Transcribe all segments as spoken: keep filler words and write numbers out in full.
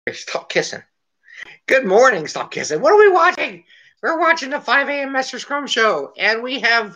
Stop kissing. Good morning, stop kissing. What are we watching? We're watching the five a.m. Master Scrum Show, and we have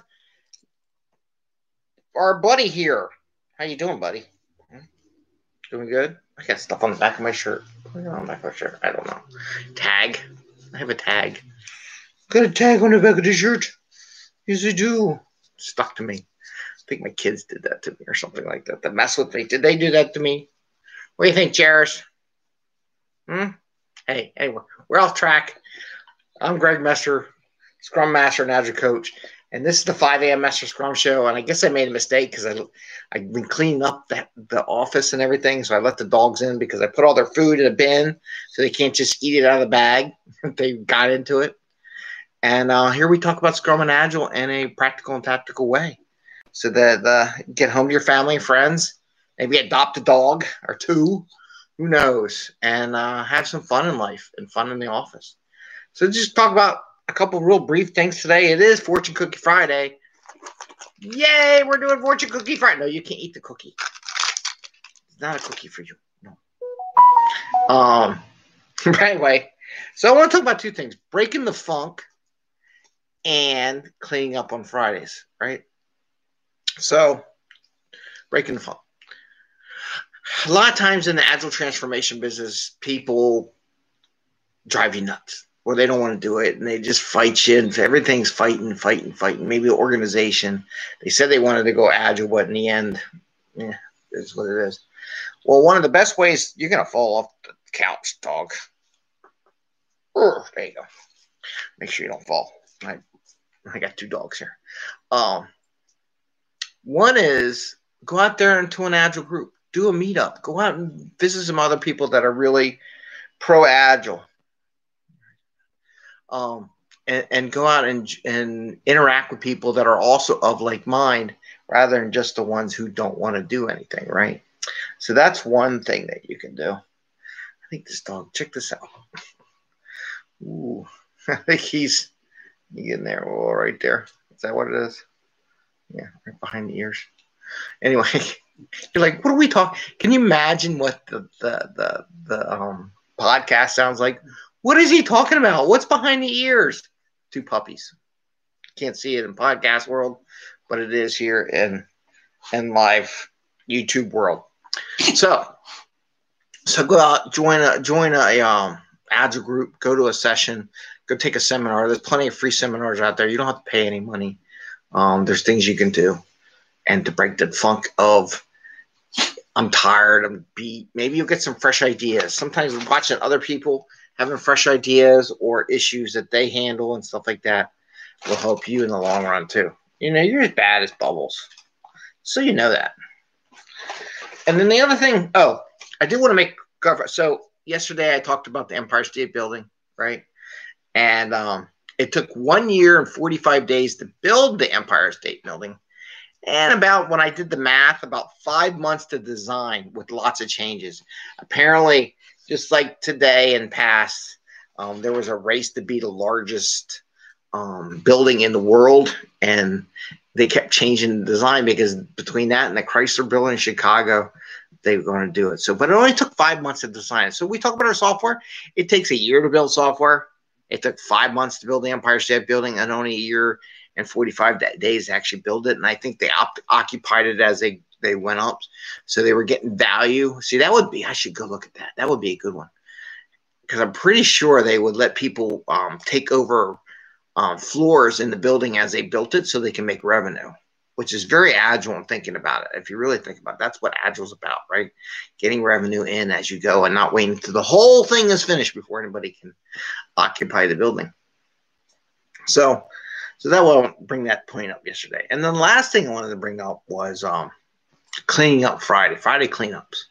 our buddy here. How you doing, buddy? Doing good? I got stuff on the back of my shirt. What's on the back of my shirt? I don't know. Tag. I have a tag. Got a tag on the back of the shirt. Yes, I do. Stuck to me. I think my kids did that to me or something like that. To mess with me. Did they do that to me? What do you think, Jairus? Hmm? Hey, hey, we're, we're off track. I'm Greg Messer, Scrum Master and Agile Coach, and this is the five a.m. Master Scrum Show. And I guess I made a mistake because I I've been cleaning up that the office and everything, so I let the dogs in because I put all their food in a bin so they can't just eat it out of the bag. They got into it, and uh, here we talk about Scrum and Agile in a practical and tactical way, so that uh, get home to your family and friends, maybe adopt a dog or two. Who knows? And uh, have some fun in life and fun in the office. So just talk about a couple real brief things today. It is Fortune Cookie Friday. Yay, we're doing Fortune Cookie Friday. No, you can't eat the cookie. It's not a cookie for you. No. Um. Anyway, so I want to talk about two things. Breaking the funk and cleaning up on Fridays, right? So, breaking the funk. A lot of times in the agile transformation business, people drive you nuts, or they don't want to do it, and they just fight you, and everything's fighting, fighting, fighting. Maybe the organization, they said they wanted to go agile, but in the end, yeah, it's what it is. Well, one of the best ways, you're going to fall off the couch, dog. There you go. Make sure you don't fall. I, I got two dogs here. Um, one is go out there into an agile group. Do a meetup. Go out and visit some other people that are really pro-agile. Um, and, and go out and, and interact with people that are also of like mind rather than just the ones who don't want to do anything, right? So that's one thing that you can do. I think this dog, check this out. Ooh, I think he's in there. Oh, right there. Is that what it is? Yeah, right behind the ears. Anyway. You're like, what are we talking? Can you imagine what the the the, the um, podcast sounds like? What is he talking about? What's behind the ears? Two puppies. Can't see it in podcast world, but it is here in in live YouTube world. So, so go out, join a join a um, agile group, go to a session, go take a seminar. There's plenty of free seminars out there. You don't have to pay any money. Um, there's things you can do. And to break the funk of, I'm tired, I'm beat. Maybe you'll get some fresh ideas. Sometimes watching other people having fresh ideas or issues that they handle and stuff like that will help you in the long run too. You know, you're as bad as Bubbles. So you know that. And then the other thing, oh, I did want to make cover. So yesterday I talked about the Empire State Building, right? And um, it took one year and forty-five days to build the Empire State Building. And about, when I did the math, about five months to design with lots of changes. Apparently, just like today and past, um, there was a race to be the largest um, building in the world. And they kept changing the design because between that and the Chrysler building in Chicago, they were going to do it. So, but it only took five months to design. So we talk about our software. It takes a year to build software. It took five months to build the Empire State Building and only a year and forty-five days to actually build it. And I think they op- occupied it as they, they went up. So they were getting value. See, that would be, I should go look at that. That would be a good one. Because I'm pretty sure they would let people um, take over um, floors in the building as they built it so they can make revenue, which is very agile in thinking about it. If you really think about it, that's what agile is about, right? Getting revenue in as you go and not waiting until the whole thing is finished before anybody can occupy the building. So, So that will bring that point up yesterday. And then the last thing I wanted to bring up was um, cleaning up Friday, Friday cleanups.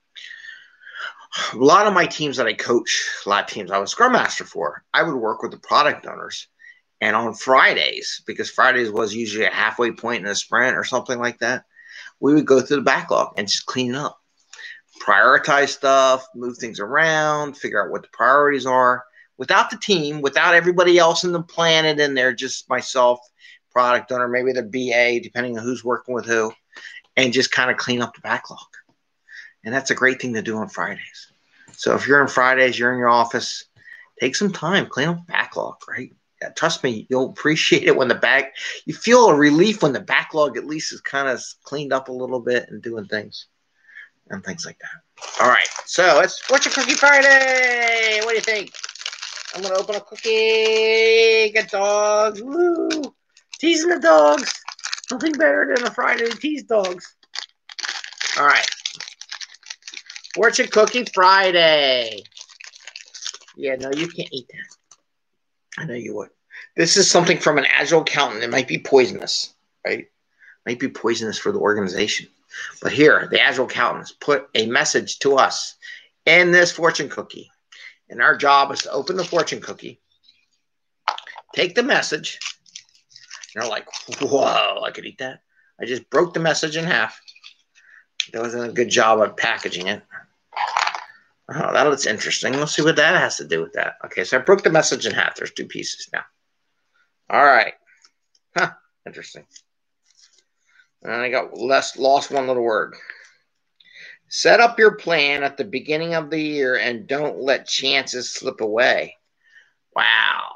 A lot of my teams that I coach, a lot of teams I was Scrum Master for, I would work with the product owners. And on Fridays, because Fridays was usually a halfway point in a sprint or something like that, we would go through the backlog and just clean up. Prioritize stuff, move things around, figure out what the priorities are. Without the team, without everybody else in the planet in there, just myself, product owner, maybe the B A, depending on who's working with who, and just kind of clean up the backlog. And that's a great thing to do on Fridays. So if you're on Fridays, you're in your office, take some time, clean up backlog, right? Yeah, trust me, you'll appreciate it when the back, you feel a relief when the backlog at least is kind of cleaned up a little bit and doing things and things like that. All right, so it's Fortune Cookie Friday. What do you think? I'm going to open a cookie, get dogs, woo, teasing the dogs. Nothing better than a Friday to tease dogs. All right, Fortune Cookie Friday. Yeah, no, you can't eat that. I know you would. This is something from an Agile accountant. It might be poisonous, right? It might be poisonous for the organization. But here, the Agile accountants put a message to us in this fortune cookie. And our job is to open the fortune cookie, take the message, and they're like, whoa, I could eat that. I just broke the message in half. That wasn't a good job of packaging it. Oh, that looks interesting. Let's see what that has to do with that. Okay, so I broke the message in half. There's two pieces now. All right. Huh, interesting. And I got less, lost one little word. Set up your plan at the beginning of the year and don't let chances slip away. Wow.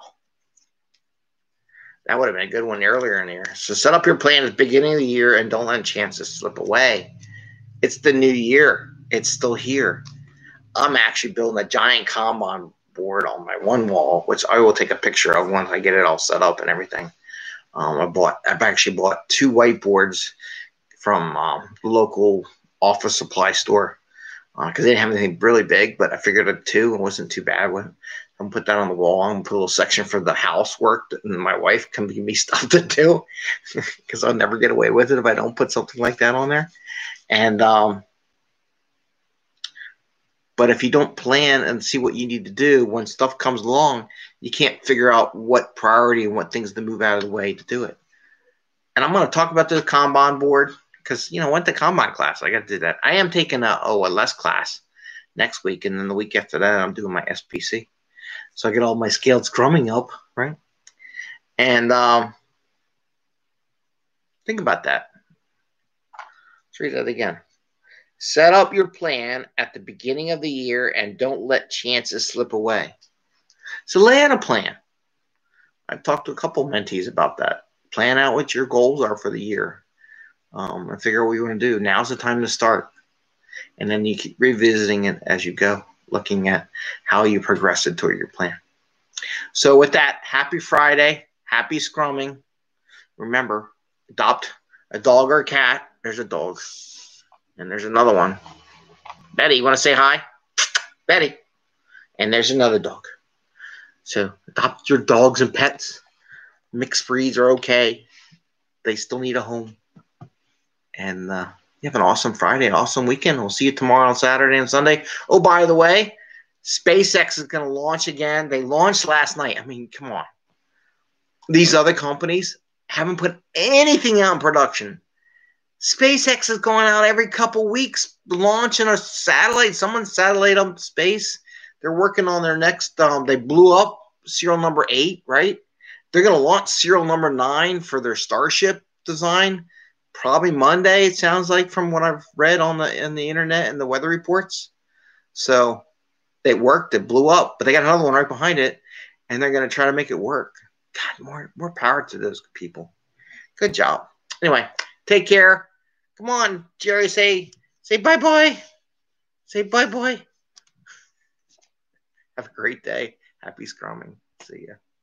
That would have been a good one earlier in the year. So set up your plan at the beginning of the year and don't let chances slip away. It's the new year. It's still here. I'm actually building a giant Kanban board on my one wall, which I will take a picture of once I get it all set up and everything. Um, I bought, I've actually bought two whiteboards from um, local office supply store because uh, they didn't have anything really big, but I figured a two wasn't too bad with it. I'm gonna put that on the wall. I'm gonna put a little section for the housework, and my wife can give me stuff to do because I'll never get away with it if I don't put something like that on there. And um, but if you don't plan and see what you need to do, when stuff comes along, you can't figure out what priority and what things to move out of the way to do it. And I'm going to talk about the Kanban board because, you know, I went to Kanban class. I got to do that. I am taking a O L S class next week, and then the week after that, I'm doing my S P C. So I get all my scaled scrumming up, right? And um, think about that. Let's read that again. Set up your plan at the beginning of the year and don't let chances slip away. So lay out a plan. I've talked to a couple mentees about that. Plan out what your goals are for the year um, and figure out what you want to do. Now's the time to start. And then you keep revisiting it as you go, looking at how you progressed toward your plan. So with that, happy Friday. Happy scrumming. Remember, adopt a dog or a cat. There's a dog. And there's another one. Betty, you want to say hi? Betty. And there's another dog. So adopt your dogs and pets. Mixed breeds are okay. They still need a home. And uh, you have an awesome Friday, an awesome weekend. We'll see you tomorrow on Saturday and Sunday. Oh, by the way, SpaceX is going to launch again. They launched last night. I mean, come on. These other companies haven't put anything out in production. SpaceX is going out every couple weeks, launching a satellite, someone's satellite up in space. They're working on their next, um, they blew up serial number eight, right? They're going to launch serial number nine for their Starship design, probably Monday, it sounds like, from what I've read on the in the internet and the weather reports. So they worked, it blew up, but they got another one right behind it, and they're going to try to make it work. God, more, more power to those people. Good job. Anyway, take care. Come on, Jerry, say say bye-bye. Say bye-bye. Have a great day. Happy scrumming. See ya.